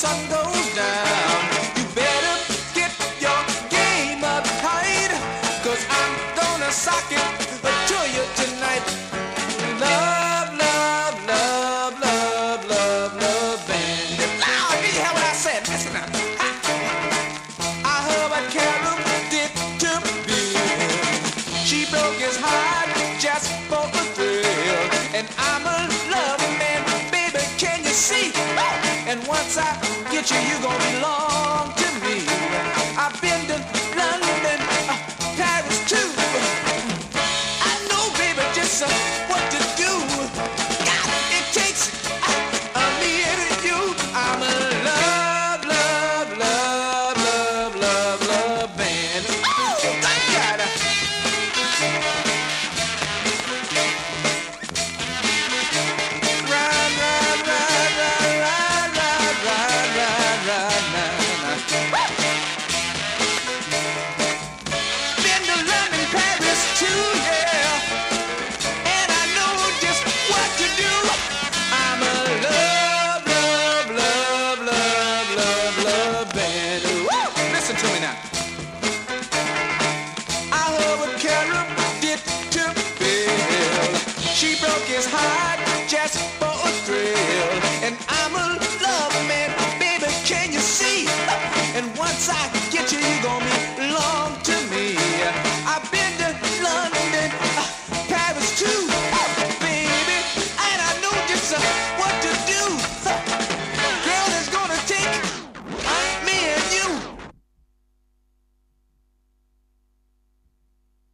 sun goes down. You better get your game up tight, 'cause I'm gonna sock it to you tonight. Love, love, love, love, love, love band. Now, did you hear what I said? Listen now. I heard what Carol did to Bill. She broke his heart just for a thrill. And I'm a love man, baby, can you see? And once I get you, you gon' belong to me. I've been to London, Paris too. I know, baby, just what to do. God, it takes me and you. I'm a love, love, love, love, love, love band. Oh, thank God. Run, run, run, run, run, run, run, run, run, run. Been to London, Paris too, yeah. And I know just what to do. I'm a love, love, love, love, love, love band. Woo! Listen to me now. I heard what Carol did to Bill. She broke his heart just for a thrill. And